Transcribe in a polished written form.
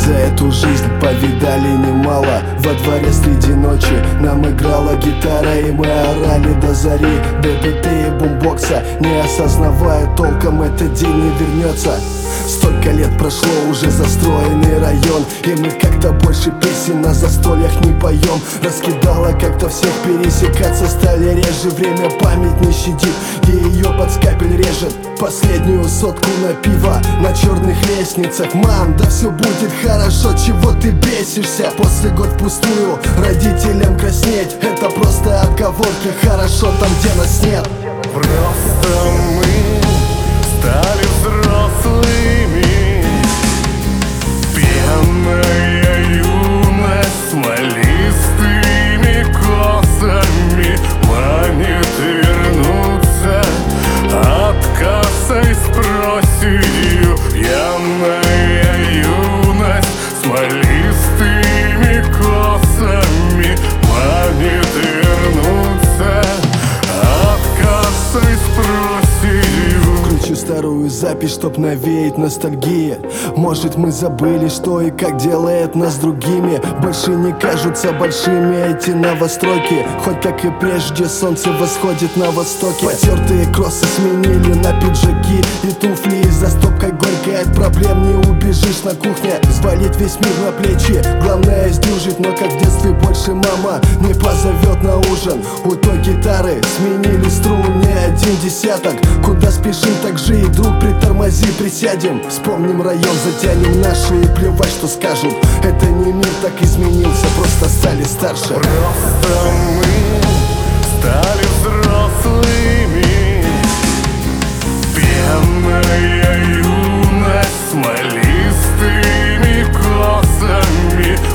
за эту жизнь повидали немало. Во дворе среди ночи нам играла гитара, и мы орали до зари ДДТ и бумбокса, не осознавая толком, этот день не вернется. Столько лет прошло, уже застроенный район, и мы как-то больше песен на застольях не поем. Раскидала как-то всех, пересекаться стали реже. Время память не щадит, и ее под скальпель режет. Последнюю сотку на пиво на черных лестницах. Мам, да все будет хорошо, чего ты бесишься? После год впустую родителям краснеть — это просто отговорки, хорошо там, где нас нет. Просто мы стали взрослыми. Пьяная юность смолистыми косами манит вернуться от косой с проседью. Пьяная юность смолистыми косами манит вернуться от косой с проседью. Включу старую запись, чтоб навеять ностальгии. Может, мы забыли, что и как делает нас другими. Больше не кажутся большими эти новостройки, хоть как и прежде солнце восходит на востоке. Потертые кроссы сменили на пиджаки и туфли, и за стопкой горькой от проблем не убежишь на кухне. Взвалить весь мир на плечи, главное сдюжить, но как в детстве больше мама не позовет на ужин. У той гитары сменили струн не один десяток. Куда спешим, так же и друг, притормози, присядем. Вспомним район, затянем наши и плевать, что скажут. Это не мир так изменился, просто стали старше. Просто мы стали взрослыми. Пьяная юность смолистыми косами